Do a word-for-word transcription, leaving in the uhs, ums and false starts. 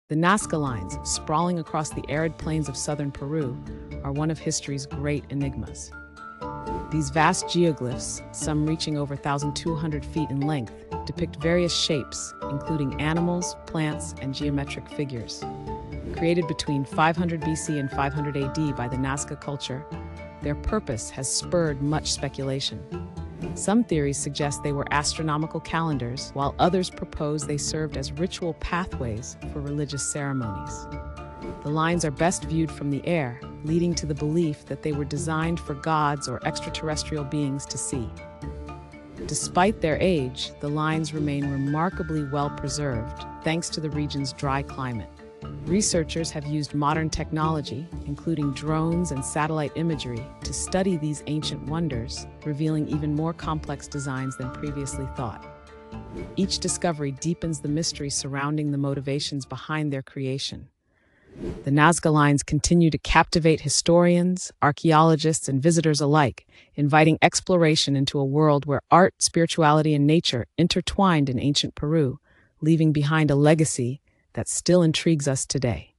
The Nazca Lines, sprawling across the arid plains of southern Peru, are one of history's great enigmas. These vast geoglyphs, some reaching over one thousand two hundred feet in length, depict various shapes, including animals, plants, and geometric figures. Created between five hundred B C and five hundred A D by the Nazca culture, their purpose has spurred much speculation. Some theories suggest they were astronomical calendars, while others propose they served as ritual pathways for religious ceremonies. The lines are best viewed from the air, leading to the belief that they were designed for gods or extraterrestrial beings to see. Despite their age, the lines remain remarkably well preserved, thanks to the region's dry climate. Researchers have used modern technology, including drones and satellite imagery, to study these ancient wonders, revealing even more complex designs than previously thought. Each discovery deepens the mystery surrounding the motivations behind their creation. The Nazca Lines continue to captivate historians, archaeologists, and visitors alike, inviting exploration into a world where art, spirituality, and nature intertwined in ancient Peru, leaving behind a legacy that still intrigues us today.